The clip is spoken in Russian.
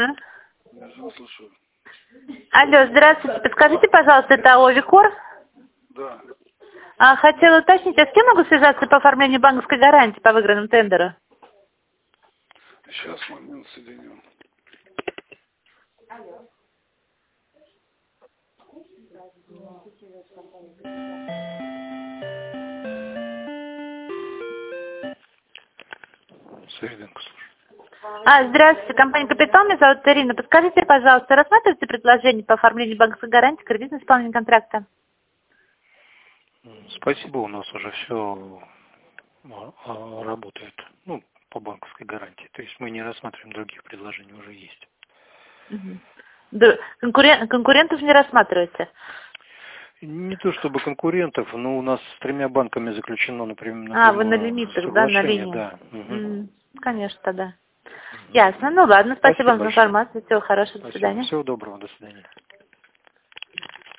Я же слушаю. Алло, здравствуйте. Подскажите, пожалуйста, это АО «Викор»? Да. Хотела уточнить, а с кем могу связаться по оформлению банковской гарантии по выигранным тендеру? Сейчас момент соединим. Соединку, слушай. Здравствуйте, компания «Капитал», меня зовут Ирина. Подскажите, пожалуйста, рассматриваете предложение по оформлению банковской гарантии, кредитное исполнение контракта? Спасибо, у нас уже все работает. Ну, по банковской гарантии. То есть мы не рассматриваем других предложений, уже есть. Конкурентов не рассматриваете? Не то чтобы конкурентов, но у нас с 3 банками заключено, например, Вы на лимитах, да, на соглашение, линии? да. Угу. Конечно, да. Ясно. Ну ладно, спасибо Спасибо вам за большое. информацию. Всего хорошего, до Спасибо. свидания. Всего доброго, до свидания.